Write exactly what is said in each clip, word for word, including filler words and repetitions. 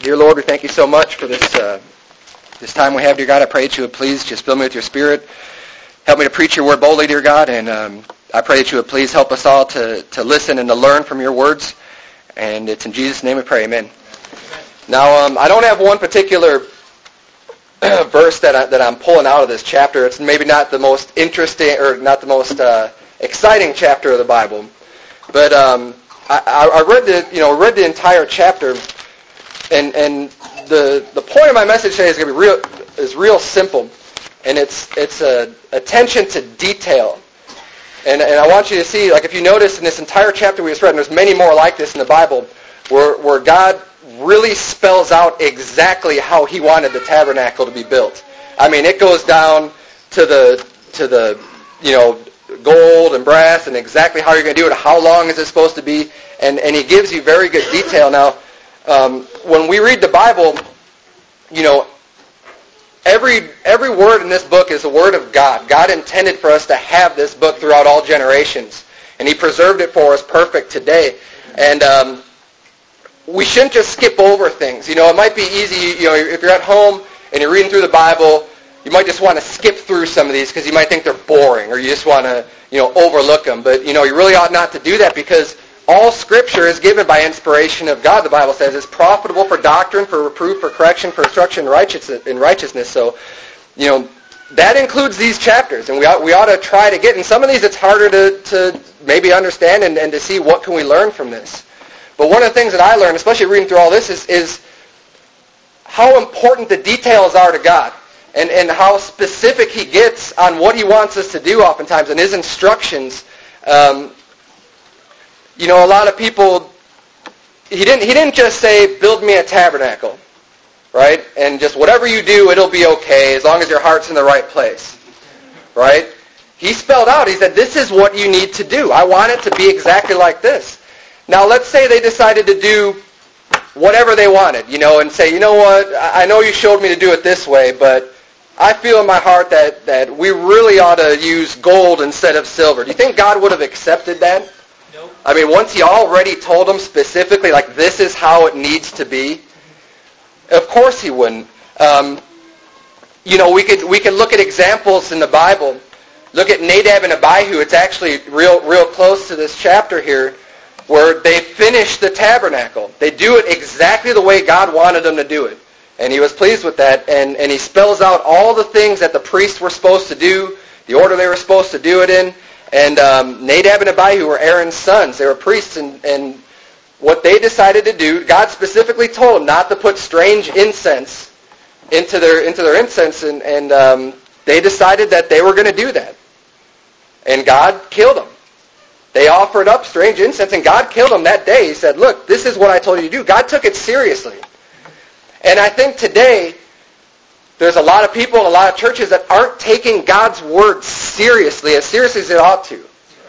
Dear Lord, we thank you so much for this uh, this time we have, dear God. I pray that you would please just fill me with your Spirit. Help me to preach your word boldly, dear God, and um, I pray that you would please help us all to, to listen and to learn from your words. And it's in Jesus' name we pray, amen. Now, um, I don't have one particular verse that, I, that I'm pulling out of this chapter. It's maybe not the most interesting or not the most uh, exciting chapter of the Bible, but um, I, I read the you know read the entire chapter, and and the the point of my message today is going to be real is real simple, and it's it's a attention to detail, and and I want you to see, like, if you notice in this entire chapter we just read, and there's many more like this in the Bible, where where God really spells out exactly how He wanted the tabernacle to be built. I mean, it goes down to the to the you know gold and brass and exactly how you're going to do it, how long is it supposed to be, and and He gives you very good detail. Now, um, when we read the Bible, you know, every every word in this book is the word of God. God intended for us to have this book throughout all generations, and He preserved it for us perfect today. And um, we shouldn't just skip over things. You know, it might be easy, you know, if you're at home and you're reading through the Bible, you might just want to skip through some of these because you might think they're boring, or you just want to, you know, overlook them. But, you know, you really ought not to do that, because all Scripture is given by inspiration of God, the Bible says. It's profitable for doctrine, for reproof, for correction, for instruction in righteousness. In righteousness. So, you know, that includes these chapters, and we ought, we ought to try to get, in some of these it's harder to, to maybe understand and, and to see what can we learn from this. But one of the things that I learned, especially reading through all this, is, is how important the details are to God, and, and how specific He gets on what He wants us to do oftentimes, and His instructions. Um, you know, a lot of people, He didn't, he didn't just say, build me a tabernacle, right? And just whatever you do, it'll be okay as long as your heart's in the right place, right? He spelled out, He said, this is what you need to do. I want it to be exactly like this. Now, let's say they decided to do whatever they wanted, you know, and say, you know what, I know you showed me to do it this way, but I feel in my heart that, that we really ought to use gold instead of silver. Do you think God would have accepted that? Nope. I mean, once He already told them specifically, like, this is how it needs to be, of course He wouldn't. Um, you know, we could we could look at examples in the Bible. Look at Nadab and Abihu. It's actually real real close to this chapter here, where they finish the tabernacle. They do it exactly the way God wanted them to do it. And He was pleased with that. And, and He spells out all the things that the priests were supposed to do, the order they were supposed to do it in. And um, Nadab and Abihu were Aaron's sons. They were priests. And, and what they decided to do, God specifically told them not to put strange incense into their into their incense. And, and um, they decided that they were going to do that. And God killed them. They offered up strange incense, and God killed them that day. He said, look, this is what I told you to do. God took it seriously. And I think today, there's a lot of people in a lot of churches that aren't taking God's word seriously, as seriously as they ought to.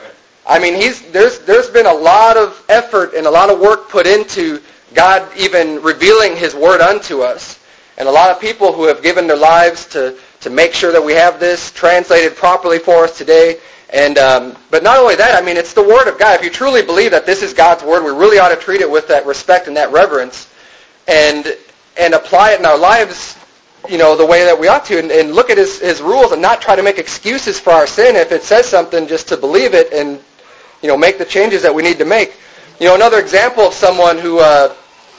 I mean, he's there's there's been a lot of effort and a lot of work put into God even revealing His word unto us. And a lot of people who have given their lives to, to make sure that we have this translated properly for us today. And um, but not only that, I mean, it's the Word of God. If you truly believe that this is God's Word, we really ought to treat it with that respect and that reverence, and and apply it in our lives, you know, the way that we ought to, and, and look at His, His rules and not try to make excuses for our sin. If it says something, just to believe it and, you know, make the changes that we need to make. You know, another example of someone who uh,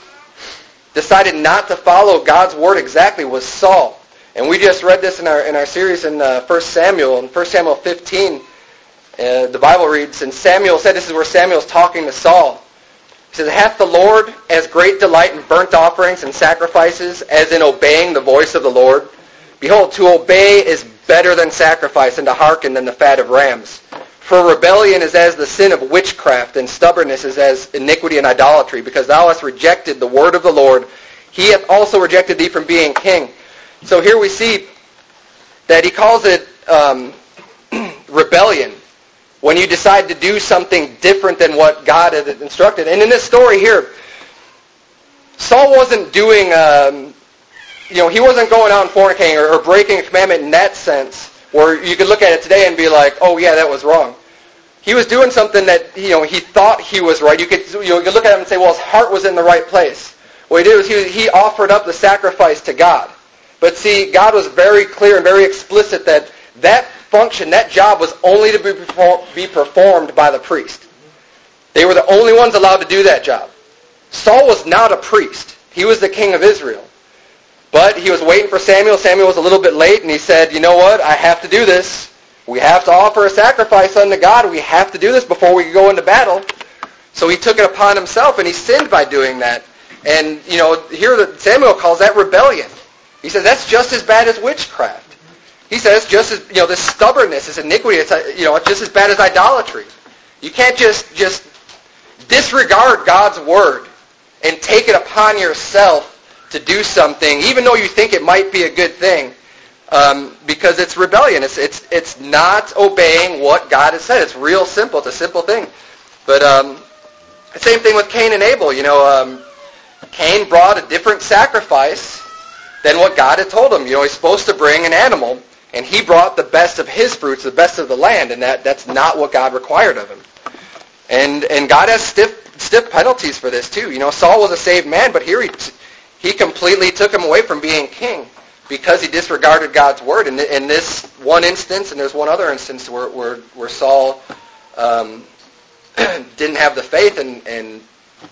decided not to follow God's Word exactly was Saul. And we just read this in our in our series in uh, First Samuel, in First Samuel fifteen. Uh, the Bible reads, and Samuel said, this is where Samuel's talking to Saul. He says, hath the Lord as great delight in burnt offerings and sacrifices as in obeying the voice of the Lord? Behold, to obey is better than sacrifice, and to hearken than the fat of rams. For rebellion is as the sin of witchcraft, and stubbornness is as iniquity and idolatry, because thou hast rejected the word of the Lord. He hath also rejected thee from being king. So here we see that he calls it um, rebellion, when you decide to do something different than what God had instructed. And in this story here, Saul wasn't doing, um, you know, he wasn't going out and fornicating or, or breaking a commandment in that sense, where you could look at it today and be like, oh yeah, that was wrong. He was doing something that, you know, he thought he was right. You could, you know, you could look at him and say, well, his heart was in the right place. What he did was he, he offered up the sacrifice to God. But see, God was very clear and very explicit that that function, that job was only to be, perform, be performed by the priest. They were the only ones allowed to do that job. Saul was not a priest. He was the king of Israel. But he was waiting for Samuel. Samuel was a little bit late, and he said, you know what, I have to do this. We have to offer a sacrifice unto God. We have to do this before we go into battle. So he took it upon himself, and he sinned by doing that. And, you know, here Samuel calls that rebellion. He says that's just as bad as witchcraft. He says just as, you know, this stubbornness, this iniquity, it's, you know, it's just as bad as idolatry. You can't just, just disregard God's word and take it upon yourself to do something, even though you think it might be a good thing, um, because it's rebellion. It's it's it's not obeying what God has said. It's real simple. It's a simple thing. But um, the same thing with Cain and Abel. You know, um, Cain brought a different sacrifice than what God had told him. You know, he's supposed to bring an animal, and he brought the best of his fruits, the best of the land, and that, that's not what God required of him. And and God has stiff stiff penalties for this too. You know, Saul was a saved man, but here he he completely took him away from being king because he disregarded God's word. And in this one instance, and there's one other instance where where, where Saul um, didn't have the faith and, and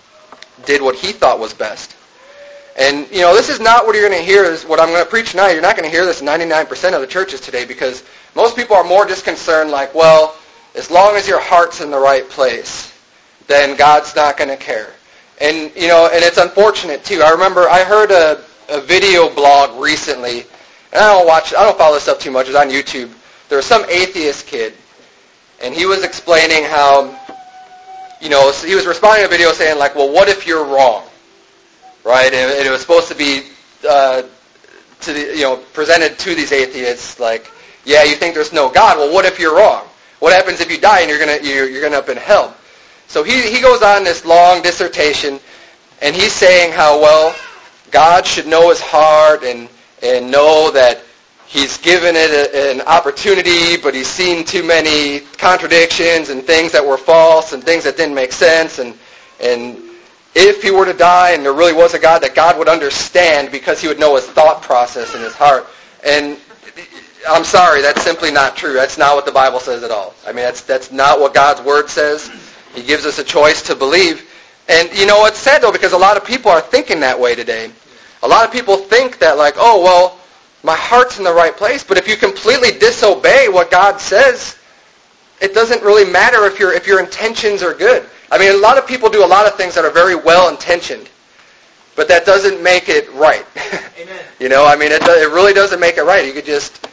did what he thought was best. And, you know, this is not what you're going to hear, is what I'm going to preach tonight. You're not going to hear this in ninety-nine percent of the churches today, because most people are more just concerned like, well, as long as your heart's in the right place, then God's not going to care. And, you know, and it's unfortunate, too. I remember I heard a, a video blog recently, and I don't watch, I don't follow this stuff too much. It's on YouTube. There was some atheist kid, and he was explaining how, you know, he was responding to a video saying, like, well, what if you're wrong? Right? And it was supposed to be, uh, to the, you know, presented to these atheists, like, yeah, you think there's no God. Well, what if you're wrong? What happens if you die and you're gonna you're, you're gonna up in hell? So he he goes on this long dissertation, and he's saying how, well, God should know his heart and and know that he's given it a, an opportunity, but he's seen too many contradictions and things that were false and things that didn't make sense, and and if he were to die and there really was a God, that God would understand because he would know his thought process in his heart. And I'm sorry, that's simply not true. That's not what the Bible says at all. I mean, that's that's not what God's word says. He gives us a choice to believe. And, you know, it's sad, though, because a lot of people are thinking that way today. A lot of people think that, like, oh, well, my heart's in the right place, but if you completely disobey what God says, it doesn't really matter if your if your intentions are good. I mean, a lot of people do a lot of things that are very well-intentioned, but that doesn't make it right. Amen. You know, I mean, it, it really doesn't make it right. You could just,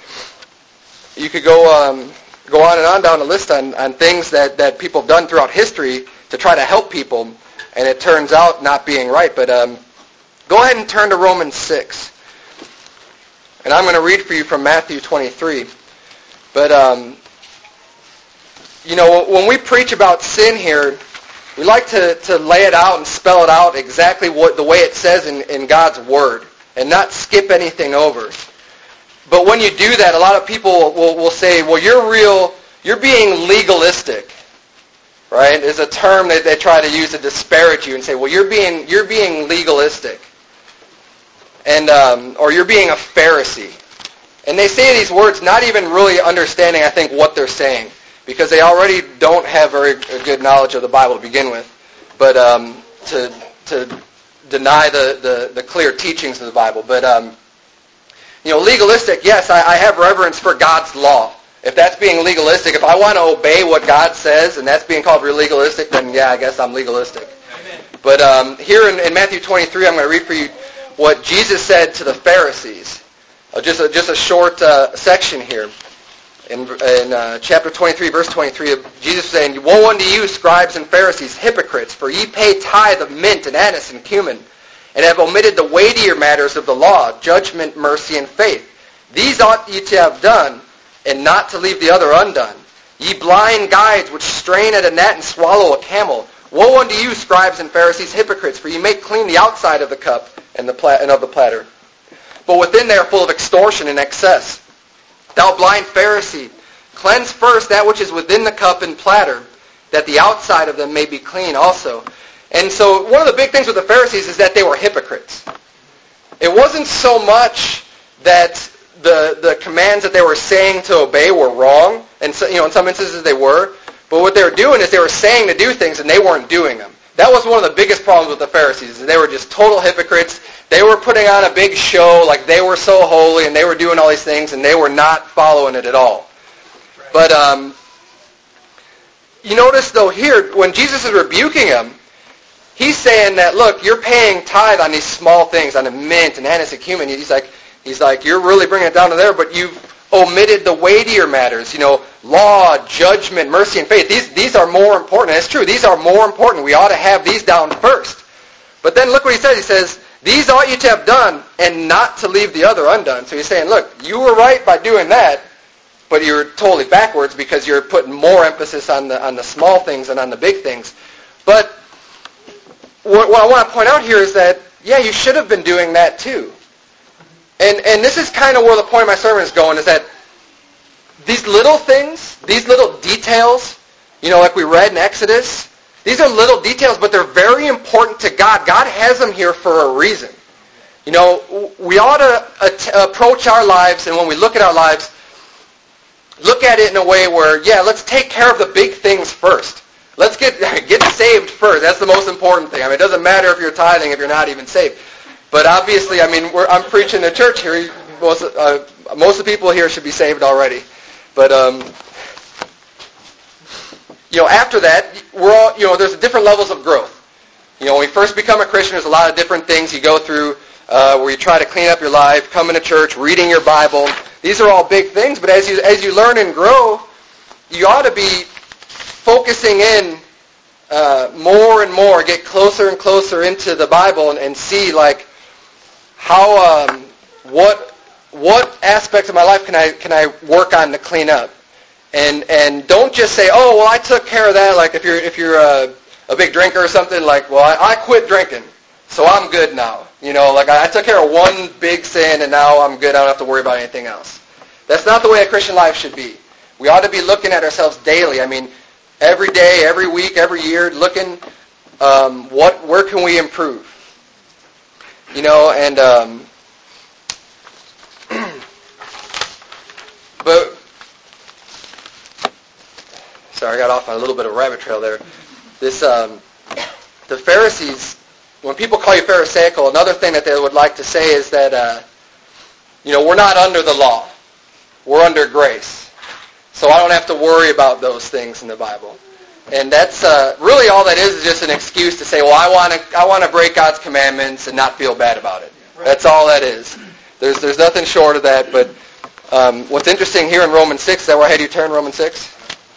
you could go um, go on and on down the list on, on things that, that people have done throughout history to try to help people, and it turns out not being right. But um, go ahead and turn to Romans six. And I'm going to read for you from Matthew twenty-three. But, um, you know, when we preach about sin here, we like to, to lay it out and spell it out exactly what the way it says in, in God's Word and not skip anything over. But when you do that, a lot of people will, will say, well, you're real, you're being legalistic, right? Is a term that they try to use to disparage you and say, well, you're being you're being legalistic, and um, or you're being a Pharisee. And they say these words not even really understanding, I think, what they're saying, because they already don't have very good knowledge of the Bible to begin with, but um, to to deny the, the, the clear teachings of the Bible. But, um, you know, legalistic, yes, I, I have reverence for God's law. If that's being legalistic, if I want to obey what God says, and that's being called legalistic, then yeah, I guess I'm legalistic. Amen. But um, here in, in Matthew twenty-three, I'm going to read for you what Jesus said to the Pharisees. Uh, just, a, just a short uh, section here. In, in uh, chapter twenty-three, verse twenty-three, Jesus was saying, woe unto you, scribes and Pharisees, hypocrites, for ye pay tithe of mint and anise and cumin, and have omitted the weightier matters of the law, judgment, mercy, and faith. These ought ye to have done, and not to leave the other undone. Ye blind guides, which strain at a gnat and swallow a camel. Woe unto you, scribes and Pharisees, hypocrites, for ye make clean the outside of the cup and, the pla- and of the platter, but within they are full of extortion and excess. Thou blind Pharisee, cleanse first that which is within the cup and platter, that the outside of them may be clean also. And so one of the big things with the Pharisees is that they were hypocrites. It wasn't so much that the the commands that they were saying to obey were wrong, and so, you know, in some instances they were, but what they were doing is they were saying to do things and they weren't doing them. That was one of the biggest problems with the Pharisees, is they were just total hypocrites. They were putting on a big show like they were so holy and they were doing all these things, and they were not following it at all. But um, you notice, though, here, when Jesus is rebuking them, he's saying that, look, you're paying tithe on these small things, on the mint and anise and cumin. He's like, he's like, you're really bringing it down to there, but you've omitted the weightier matters, you know, law, judgment, mercy, and faith. These these are more important. And it's true. These are more important. We ought to have these down first. But then look what he says. He says, these ought you to have done, and not to leave the other undone. So he's saying, look, you were right by doing that, but you're totally backwards because you're putting more emphasis on the on the small things and on the big things. But what, what I want to point out here is that, yeah, you should have been doing that too. And and this is kind of where the point of my sermon is going, is that these little things, these little details, you know, like we read in Exodus, these are little details, but they're very important to God. God has them here for a reason. You know, we ought to at- approach our lives, and when we look at our lives, look at it in a way where, yeah, let's take care of the big things first. Let's get get saved first. That's the most important thing. I mean, it doesn't matter if you're tithing if you're not even saved. But obviously, I mean, we're, I'm preaching to church here. Most, uh, most of the people here should be saved already. But, um, you know, after that, we're all, you know, there's different levels of growth. You know, when we first become a Christian, there's a lot of different things you go through uh, where you try to clean up your life, coming to church, reading your Bible. These are all big things. But as you as you learn and grow, you ought to be focusing in uh, more and more, get closer and closer into the Bible and, and see, like, how um, what what aspects of my life can I can I work on to clean up, and and don't just say, oh, well, I took care of that. Like if you're if you're a, a big drinker or something, like, well, I, I quit drinking, so I'm good now. You know, like I, I took care of one big sin and now I'm good. I don't have to worry about anything else. That's not the way a Christian life should be. We ought to be looking at ourselves daily. I mean, every day, every week, every year, looking um, what where can we improve. You know, and um, but sorry, I got off on a little bit of a rabbit trail there. This um, the Pharisees, when people call you Pharisaical, another thing that they would like to say is that uh, you know, we're not under the law, we're under grace, so I don't have to worry about those things in the Bible. And that's uh, really all that is, is just an excuse to say, well, I want to I want to break God's commandments and not feel bad about it. That's all that is. There's there's nothing short of that. But um, what's interesting here in Romans six, is that where I had you turn, Romans six?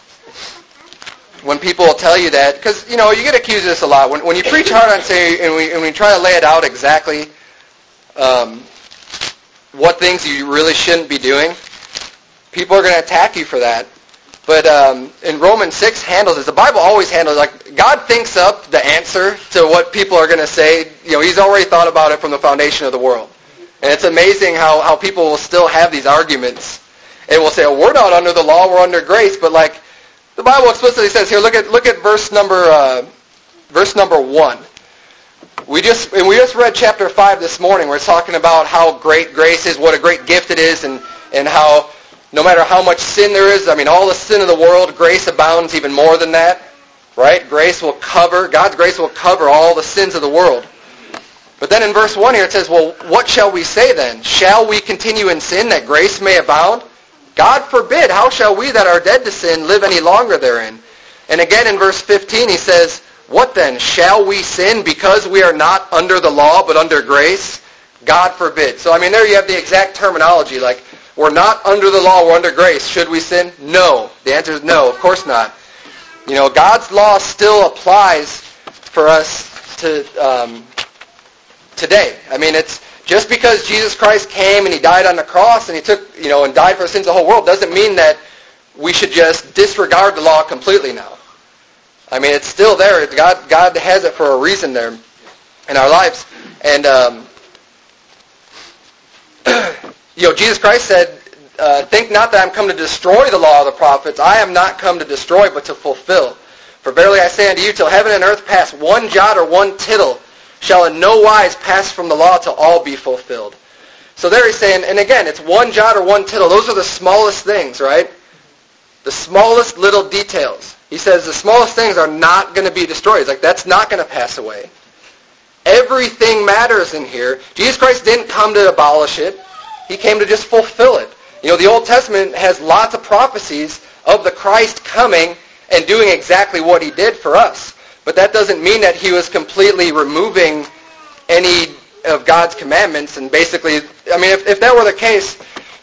When people will tell you that, because, you know, you get accused of this a lot. When when you preach hard on say, and we, and we try to lay it out exactly um, what things you really shouldn't be doing, people are going to attack you for that. But um, in Romans six handles this. The Bible always handles it. Like, God thinks up the answer to what people are going to say. You know, He's already thought about it from the foundation of the world. And it's amazing how, how people will still have these arguments. And will say, oh, we're not under the law, we're under grace. But like, the Bible explicitly says here, look at look at verse number uh, verse number one. We just and we just read chapter five this morning, where it's talking about how great grace is, what a great gift it is, and and how no matter how much sin there is, I mean, all the sin of the world, grace abounds even more than that, right? Grace will cover, God's grace will cover all the sins of the world. But then in verse one here it says, well, what shall we say then? Shall we continue in sin that grace may abound? God forbid. How shall we that are dead to sin live any longer therein? And again in verse fifteen he says, what then? Shall we sin because we are not under the law but under grace? God forbid. So I mean, there you have the exact terminology, like, we're not under the law, we're under grace. Should we sin? No. The answer is no, of course not. You know, God's law still applies for us to um, today. I mean, it's just because Jesus Christ came and He died on the cross and He took, you know, and died for the sins of the whole world doesn't mean that we should just disregard the law completely now. I mean, it's still there. God, God has it for a reason there in our lives. And um, you know, Jesus Christ said, uh, think not that I'm come to destroy the law of the prophets. I am not come to destroy, but to fulfill. For verily I say unto you, till heaven and earth pass, one jot or one tittle shall in no wise pass from the law till all be fulfilled. So there he's saying, and again, it's one jot or one tittle. Those are the smallest things, right? The smallest little details. He says the smallest things are not going to be destroyed. It's like, that's not going to pass away. Everything matters in here. Jesus Christ didn't come to abolish it. He came to just fulfill it. You know, the Old Testament has lots of prophecies of the Christ coming and doing exactly what he did for us. But that doesn't mean that he was completely removing any of God's commandments and basically, I mean, if, if that were the case,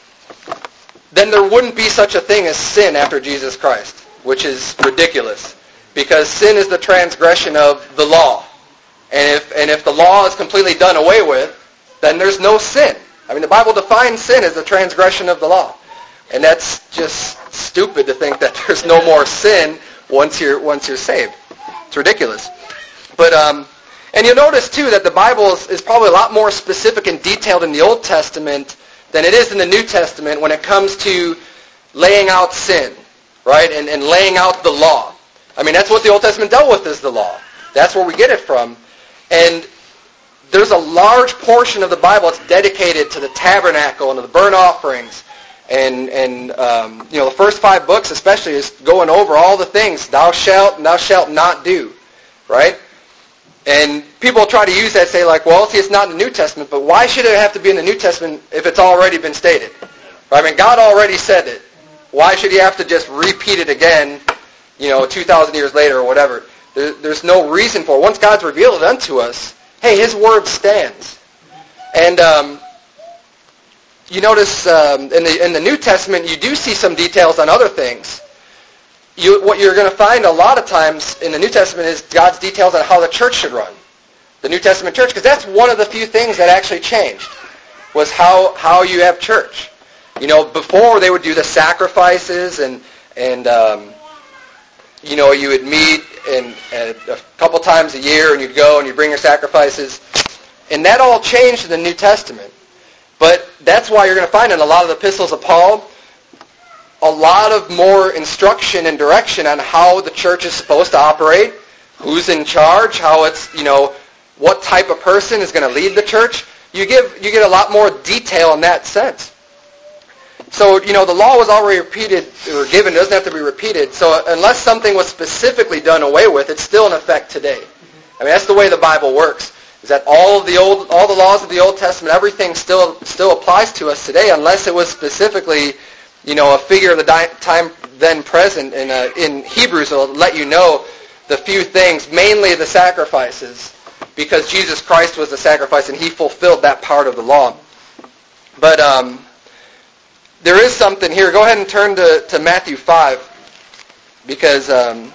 then there wouldn't be such a thing as sin after Jesus Christ, which is ridiculous. Because sin is the transgression of the law. And if and if the law is completely done away with, then there's no sin. I mean, the Bible defines sin as the transgression of the law. And that's just stupid to think that there's no more sin once you're once you're saved. It's ridiculous. But um, and you'll notice too that the Bible is, is probably a lot more specific and detailed in the Old Testament than it is in the New Testament when it comes to laying out sin, right? And, and laying out the law. I mean, that's what the Old Testament dealt with, is the law. That's where we get it from. And there's a large portion of the Bible that's dedicated to the tabernacle and to the burnt offerings. And, and um, you know, the first five books especially is going over all the things, thou shalt and thou shalt not do, right? And people try to use that, say like, well, see, it's not in the New Testament, but why should it have to be in the New Testament if it's already been stated? Right? I mean, God already said it. Why should he have to just repeat it again, you know, two thousand years later or whatever? There, there's no reason for it. Once God's revealed it unto us, hey, his word stands. And um, you notice um, in the in the New Testament, you do see some details on other things. You, what you're going to find a lot of times in the New Testament is God's details on how the church should run. The New Testament church, because that's one of the few things that actually changed, was how, how you have church. You know, before they would do the sacrifices and, and um, you know, you would meet and, and a couple times a year and you'd go and you'd bring your sacrifices. And that all changed in the New Testament. But that's why you're going to find in a lot of the epistles of Paul a lot of more instruction and direction on how the church is supposed to operate, who's in charge, how it's, you know, what type of person is going to lead the church. You give you get a lot more detail in that sense. So, you know, the law was already repeated or given. It doesn't have to be repeated. So unless something was specifically done away with, it's still in effect today. I mean, that's the way the Bible works, is that all of the old all the laws of the Old Testament, everything still still applies to us today, unless it was specifically, you know, a figure of the di- time then present. In, uh, in Hebrews, it'll let you know the few things, mainly the sacrifices, because Jesus Christ was the sacrifice and he fulfilled that part of the law. But um, there is something here. Go ahead and turn to, to Matthew five, because um,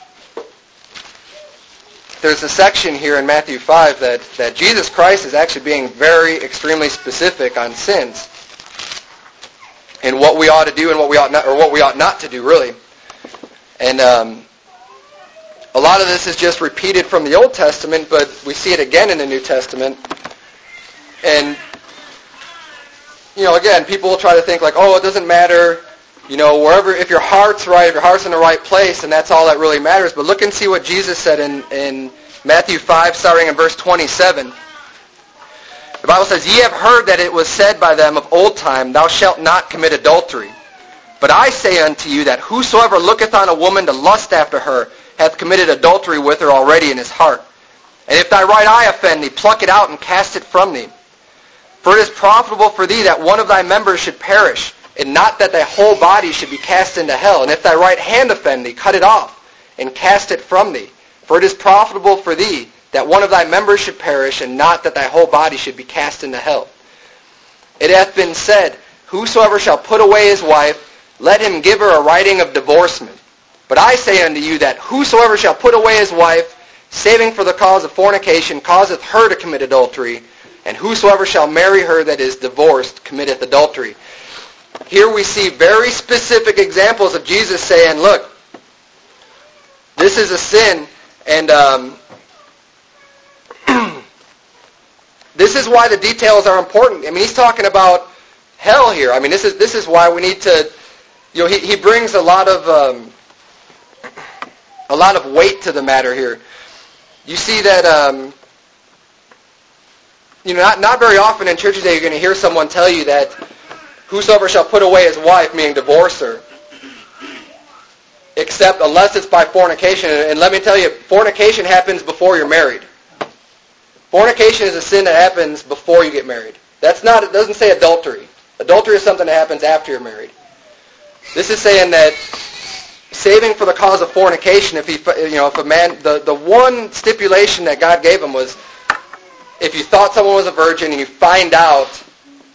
there's a section here in Matthew five that, that Jesus Christ is actually being very extremely specific on sins and what we ought to do and what we ought not, or what we ought not to do, really. And um, a lot of this is just repeated from the Old Testament, but we see it again in the New Testament. And, you know, again, people will try to think like, oh, it doesn't matter, you know, wherever, if your heart's right, if your heart's in the right place, and that's all that really matters. But look and see what Jesus said in, in Matthew five, starting in verse twenty-seven. The Bible says, Ye have heard that it was said by them of old time, Thou shalt not commit adultery. But I say unto you that whosoever looketh on a woman to lust after her hath committed adultery with her already in his heart. And if thy right eye offend thee, pluck it out and cast it from thee. For it is profitable for thee that one of thy members should perish, and not that thy whole body should be cast into hell. And if thy right hand offend thee, cut it off, and cast it from thee. For it is profitable for thee that one of thy members should perish, and not that thy whole body should be cast into hell. It hath been said, Whosoever shall put away his wife, let him give her a writing of divorcement. But I say unto you that whosoever shall put away his wife, saving for the cause of fornication, causeth her to commit adultery, and whosoever shall marry her that is divorced committeth adultery. Here we see very specific examples of Jesus saying, look, this is a sin, and um, this is why the details are important. I mean, he's talking about hell here. I mean, this is this is why we need to, you know, he, he brings a lot of um, a lot of weight to the matter here. You see that, um, you know, not, not very often in church today you're going to hear someone tell you that whosoever shall put away his wife, meaning divorce her, except unless it's by fornication. And let me tell you, fornication happens before you're married. Fornication is a sin that happens before you get married. That's not, it doesn't say adultery. Adultery is something that happens after you're married. This is saying that saving for the cause of fornication, if he, you know, if a man, the, the one stipulation that God gave him was, if you thought someone was a virgin and you find out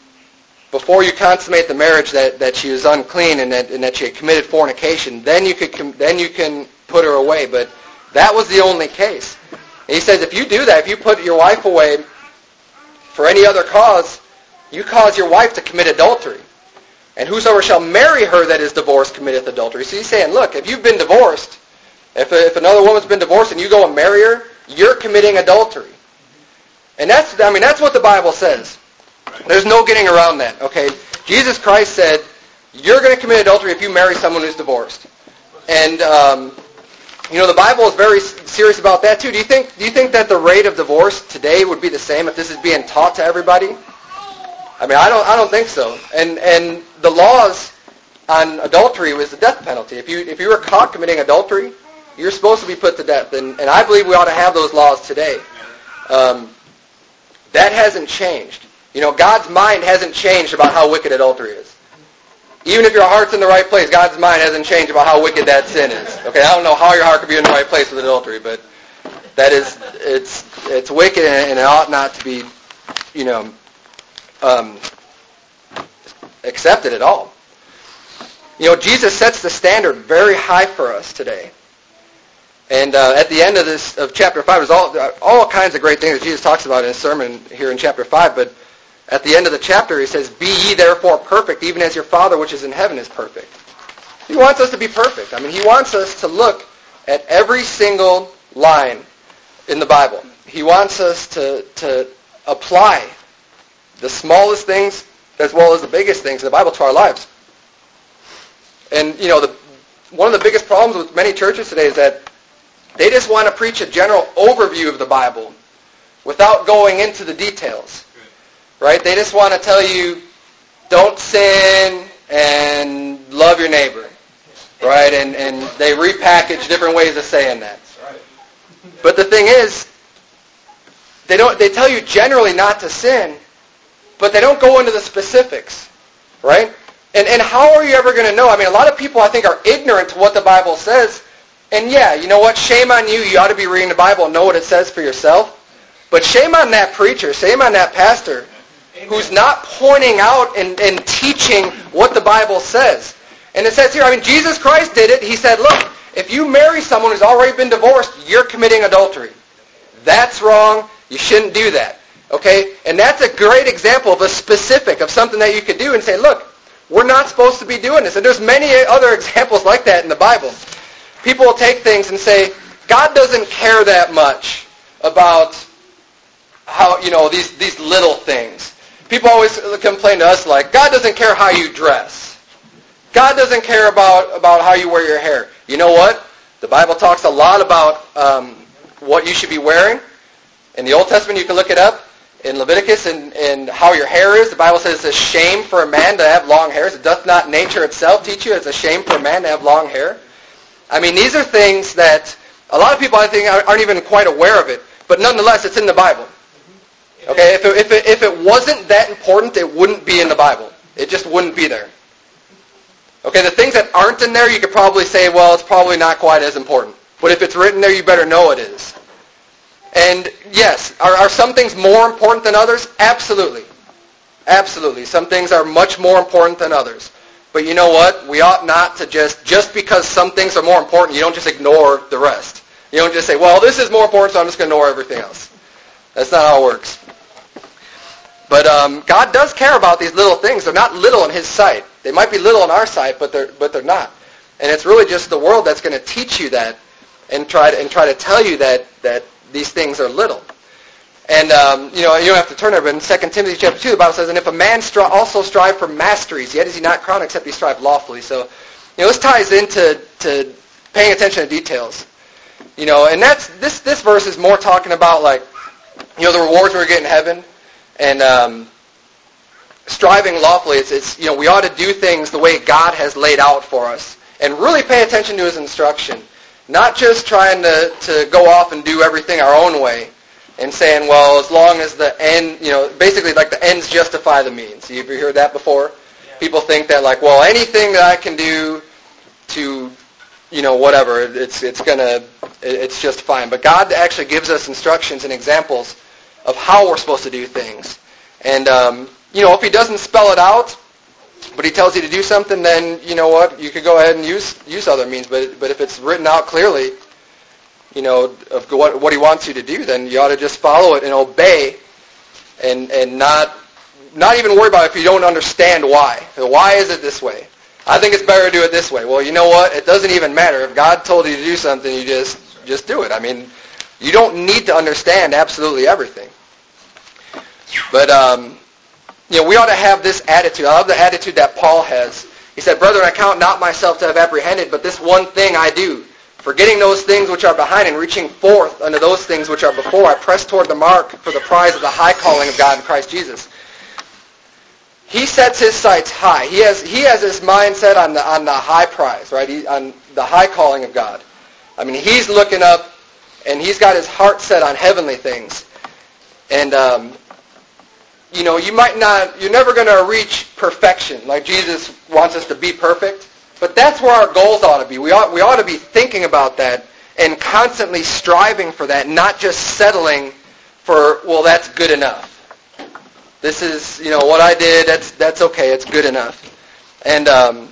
before you consummate the marriage that, that she was unclean and that, and that she had committed fornication, then you could then you can put her away. But that was the only case. And he says if you do that, if you put your wife away for any other cause, you cause your wife to commit adultery. And whosoever shall marry her that is divorced committeth adultery. So he's saying, look, if you've been divorced, if, if another woman's been divorced and you go and marry her, you're committing adultery. And that's, I mean, that's what the Bible says. There's no getting around that, okay? Jesus Christ said, you're going to commit adultery if you marry someone who's divorced. And, um, you know, the Bible is very serious about that too. Do you think, do you think that the rate of divorce today would be the same if this is being taught to everybody? I mean, I don't, I don't think so. And, and the laws on adultery was the death penalty. If you, if you were caught committing adultery, you're supposed to be put to death. And, and I believe we ought to have those laws today. Um, that hasn't changed. You know, God's mind hasn't changed about how wicked adultery is. Even if your heart's in the right place, God's mind hasn't changed about how wicked that sin is. Okay, I don't know how your heart could be in the right place with adultery, but that is, it's it's wicked and it ought not to be, you know, um, accepted at all. You know, Jesus sets the standard very high for us today. And uh, at the end of this, of chapter five, there's all all kinds of great things that Jesus talks about in his sermon here in chapter five, but at the end of the chapter, he says, be ye therefore perfect, even as your Father which is in heaven is perfect. He wants us to be perfect. I mean, he wants us to look at every single line in the Bible. He wants us to, to apply the smallest things as well as the biggest things in the Bible to our lives. And, you know, the, one of the biggest problems with many churches today is that they just want to preach a general overview of the Bible without going into the details. Right? They just want to tell you, don't sin and love your neighbor. Right? And and they repackage different ways of saying that. But the thing is, they don't they tell you generally not to sin, but they don't go into the specifics. Right? And and how are you ever going to know? I mean, a lot of people I think are ignorant to what the Bible says. And yeah, you know what? Shame on you. You ought to be reading the Bible and know what it says for yourself. But shame on that preacher. Shame on that pastor who's not pointing out and, and teaching what the Bible says. And it says here, I mean, Jesus Christ did it. He said, look, if you marry someone who's already been divorced, you're committing adultery. That's wrong. You shouldn't do that. Okay? And that's a great example of a specific, of something that you could do and say, look, we're not supposed to be doing this. And there's many other examples like that in the Bible. People will take things and say, God doesn't care that much about how, you know, these, these little things. People always complain to us like, God doesn't care how you dress. God doesn't care about, about how you wear your hair. You know what? The Bible talks a lot about um, what you should be wearing. In the Old Testament, you can look it up. In Leviticus, and, and how your hair is, the Bible says it's a shame for a man to have long hair. It doth not nature itself teach you it's a shame for a man to have long hair? I mean, these are things that a lot of people, I think, aren't even quite aware of it. But nonetheless, it's in the Bible. Okay, if it, if it, if it wasn't that important, it wouldn't be in the Bible. It just wouldn't be there. Okay, the things that aren't in there, you could probably say, well, it's probably not quite as important. But if it's written there, you better know it is. And yes, are, are some things more important than others? Absolutely. Absolutely. Some things are much more important than others. But you know what? We ought not to just, just because some things are more important, you don't just ignore the rest. You don't just say, well, this is more important, so I'm just going to ignore everything else. That's not how it works. But um, God does care about these little things. They're not little in His sight. They might be little in our sight, but they're but they're not. And it's really just the world that's going to teach you that, and try to and try to tell you that that these things are little. And um, you know, you don't have to turn there, but in Second Timothy chapter two, the Bible says, "And if a man stri- also strive for masteries, yet is he not crowned except he strive lawfully." So, you know, this ties into to paying attention to details. You know, and that's this this verse is more talking about like, you know, the rewards we're getting in heaven, and um, striving lawfully. It's, it's you know we ought to do things the way God has laid out for us, and really pay attention to His instruction, not just trying to to go off and do everything our own way, and saying, well, as long as the end, you know, basically like the ends justify the means. You ever heard that before? Yeah. People think that like, well, anything that I can do to, you know, whatever, it's it's gonna, it's just fine. But God actually gives us instructions and examples of how we're supposed to do things. And um, you know, if He doesn't spell it out, but He tells you to do something, then you know what, you could go ahead and use use other means. But but if it's written out clearly, you know, of what what He wants you to do, then you ought to just follow it and obey, and and not not even worry about it if you don't understand why. Why is it this way? I think it's better to do it this way. Well, you know what? It doesn't even matter. If God told you to do something, you just just do it. I mean, you don't need to understand absolutely everything. But um, you know, we ought to have this attitude. I love the attitude that Paul has. He said, "Brethren, I count not myself to have apprehended, but this one thing I do, forgetting those things which are behind and reaching forth unto those things which are before, I press toward the mark for the prize of the high calling of God in Christ Jesus." He sets his sights high. He has he has his mindset on the on the high prize, right? He, on the high calling of God. I mean, he's looking up, and he's got his heart set on heavenly things. And um, you know, you might not, you're never going to reach perfection, like Jesus wants us to be perfect. But that's where our goals ought to be. We ought we ought to be thinking about that and constantly striving for that, not just settling for, well, that's good enough. This is, you know, what I did, that's that's okay, it's good enough. And, um,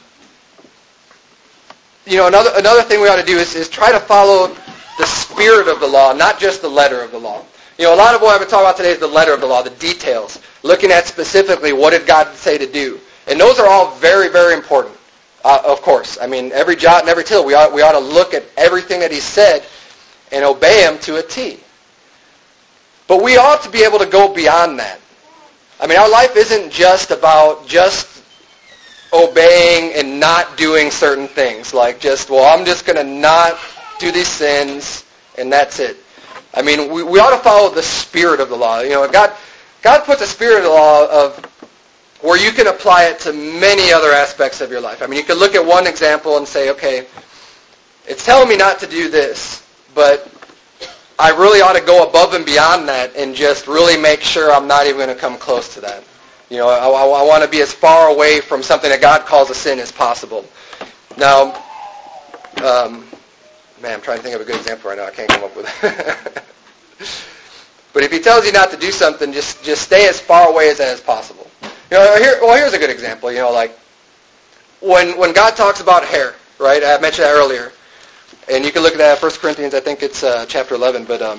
you know, another another thing we ought to do is, is try to follow the spirit of the law, not just the letter of the law. You know, a lot of what I've been talking about today is the letter of the law, the details, looking at specifically what did God say to do. And those are all very, very important, uh, of course. I mean, every jot and every tittle, we ought, we ought to look at everything that He said and obey Him to a T. But we ought to be able to go beyond that. I mean, our life isn't just about just obeying and not doing certain things. Like just, well, I'm just going to not do these sins, and that's it. I mean, we, we ought to follow the spirit of the law. You know, God, God puts a spirit of the law of where you can apply it to many other aspects of your life. I mean, you can look at one example and say, okay, it's telling me not to do this, but I really ought to go above and beyond that and just really make sure I'm not even going to come close to that. You know, I, I, I want to be as far away from something that God calls a sin as possible. Now, um, man, I'm trying to think of a good example right now. I can't come up with it. But if He tells you not to do something, just just stay as far away as that as possible. You know, here, well, here's a good example. You know, like when when God talks about hair, right? I mentioned that earlier. And you can look at that in First Corinthians, I think it's uh, chapter eleven, but um,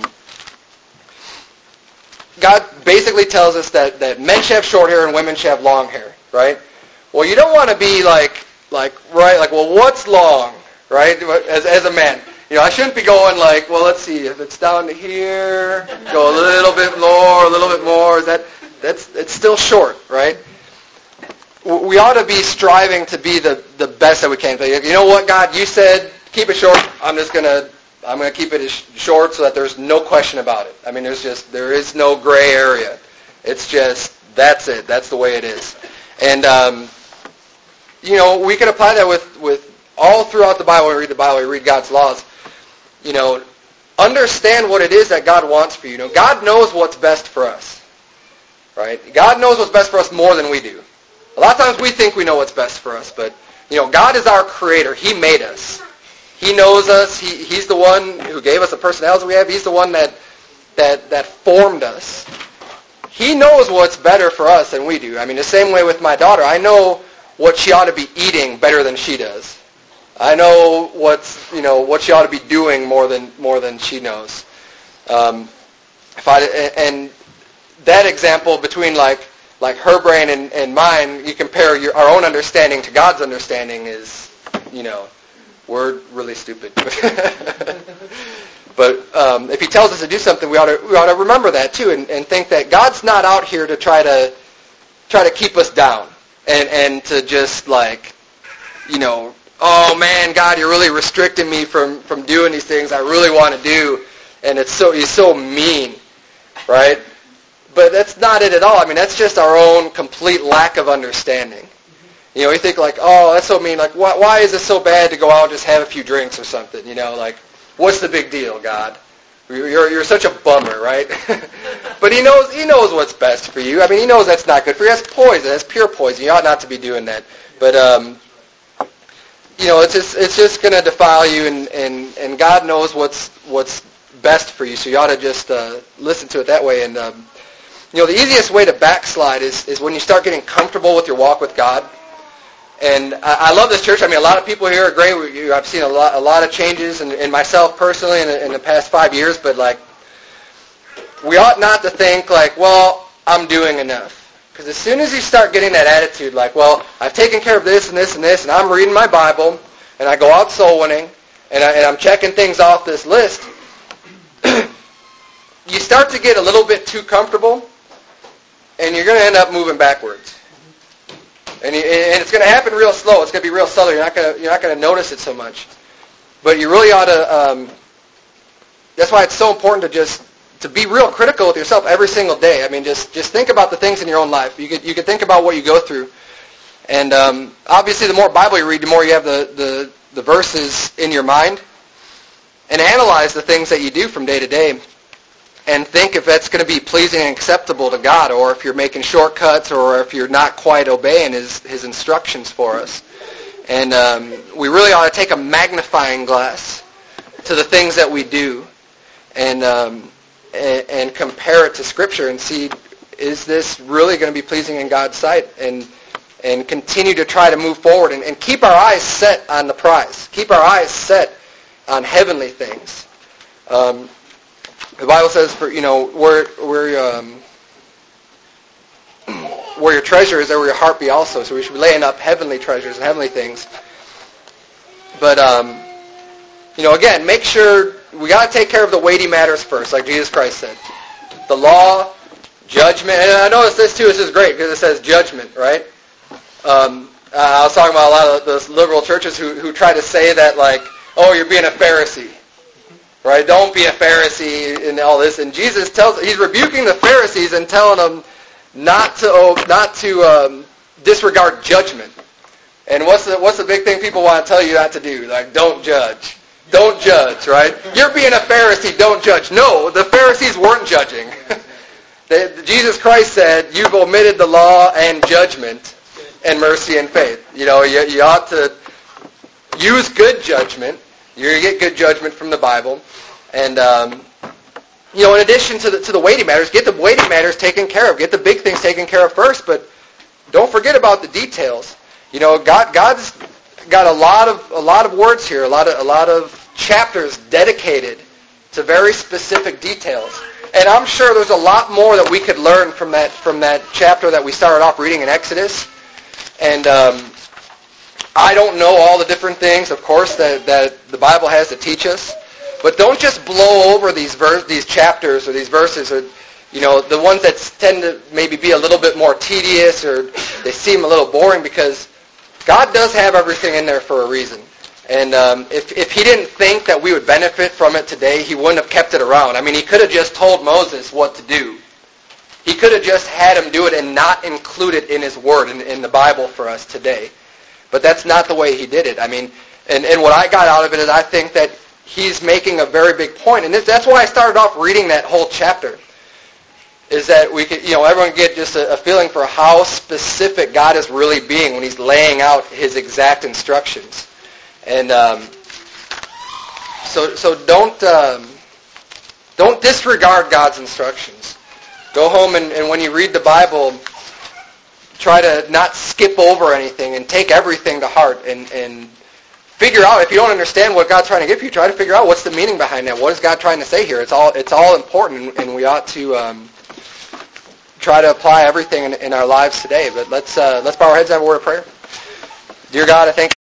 God basically tells us that, that men should have short hair and women should have long hair, right? Well, you don't want to be like, like right, like, well, what's long, right, as, as a man? You know, I shouldn't be going like, well, let's see, if it's down to here, go a little bit more, a little bit more, is that, that's, it's still short, right? We ought to be striving to be the, the best that we can. You know what, God, you said, keep it short. I'm just gonna I'm gonna keep it as short so that there's no question about it. I mean, there's just there is no gray area. It's just that's it. That's the way it is. And um, you know, we can apply that with with all throughout the Bible. When we read the Bible, we read God's laws. You know, understand what it is that God wants for you. You know, God knows what's best for us. Right? God knows what's best for us more than we do. A lot of times we think we know what's best for us, but you know, God is our creator. He made us. He knows us. He, he's the one who gave us the personality we have. He's the one that, that that formed us. He knows what's better for us than we do. I mean, the same way with my daughter. I know what she ought to be eating better than she does. I know what's you know what she ought to be doing more than more than she knows. Um, if I and that example between like like her brain and, and mine, you compare your, our own understanding to God's understanding is, you know. We're really stupid. But um, if He tells us to do something, we ought to we ought to remember that too, and, and think that God's not out here to try to try to keep us down and and to just like you know oh man, God, you're really restricting me from, from doing these things I really want to do, and it's so he's so mean, right? But that's not it at all. I mean, that's just our own complete lack of understanding. You know, we think like, oh, that's so mean. Like, why, why is it so bad to go out and just have a few drinks or something? You know, like, what's the big deal, God? You're you're such a bummer, right? But he knows he knows what's best for you. I mean, he knows that's not good for you. That's poison. That's pure poison. You ought not to be doing that. But um, you know, it's just it's just going to defile you, and, and, and God knows what's what's best for you. So you ought to just uh, listen to it that way. And um, you know, the easiest way to backslide is is when you start getting comfortable with your walk with God. And I, I love this church. I mean, a lot of people here are great. We, I've seen a lot, a lot of changes in, in myself personally in, in the past five years. But like, we ought not to think like, well, I'm doing enough. Because as soon as you start getting that attitude, like, well, I've taken care of this and this and this, and I'm reading my Bible, and I go out soul winning, and, I, and I'm checking things off this list, you start to get a little bit too comfortable, and you're going to end up moving backwards. And, you, and it's going to happen real slow. It's going to be real subtle. You're not going to you're not going to notice it so much. But you really ought to. Um, that's why it's so important to just to be real critical with yourself every single day. I mean, just just think about the things in your own life. You could you could think about what you go through, and um, obviously, the more Bible you read, the more you have the, the the verses in your mind, and analyze the things that you do from day to day. And think if that's going to be pleasing and acceptable to God, or if you're making shortcuts, or if you're not quite obeying His, his instructions for us. And um, we really ought to take a magnifying glass to the things that we do, and, um, and and compare it to Scripture and see, is this really going to be pleasing in God's sight? And and continue to try to move forward and, and keep our eyes set on the prize. Keep our eyes set on heavenly things. Um, The Bible says, for you know, where where um, where your treasure is, there will your heart be also. So we should be laying up heavenly treasures and heavenly things. But um, you know, again, make sure we got to take care of the weighty matters first, like Jesus Christ said. The law, judgment, and I notice this too. This is great because it says judgment, right? Um, I was talking about a lot of those liberal churches who who try to say that like, oh, you're being a Pharisee. Right? Don't be a Pharisee and all this. And Jesus tells, he's rebuking the Pharisees and telling them not to not to um, disregard judgment. And what's the what's the big thing people want to tell you not to do? Like, don't judge. Don't judge, right? You're being a Pharisee, don't judge. No, the Pharisees weren't judging. they, Jesus Christ said, you've omitted the law and judgment and mercy and faith. You know, you, you ought to use good judgment. You're going to get good judgment from the Bible. And, um, you know, in addition to the, to the weighty matters, get the weighty matters taken care of. Get the big things taken care of first, but don't forget about the details. You know, God, God's got a lot of a lot of words here, a lot of a lot of chapters dedicated to very specific details. And I'm sure there's a lot more that we could learn from that from that chapter that we started off reading in Exodus. And um, I don't know all the different things, of course, that, that the Bible has to teach us. But don't just blow over these verse, these chapters or these verses, or you know, the ones that tend to maybe be a little bit more tedious or they seem a little boring, because God does have everything in there for a reason. And um, if if He didn't think that we would benefit from it today, He wouldn't have kept it around. I mean, He could have just told Moses what to do. He could have just had him do it and not include it in His Word, in, in the Bible for us today. But that's not the way He did it. I mean, and, and what I got out of it is I think that He's making a very big point. And this, that's why I started off reading that whole chapter, is that we could, you know, everyone get just a, a feeling for how specific God is really being when He's laying out His exact instructions. And um, so so don't um, don't disregard God's instructions. Go home and, and when you read the Bible, try to not skip over anything and take everything to heart and, and figure out, if you don't understand what God's trying to give you, try to figure out what's the meaning behind that. What is God trying to say here? It's all it's all important, and we ought to um, try to apply everything in, in our lives today. But let's uh, let's bow our heads and have a word of prayer. Dear God, I thank you.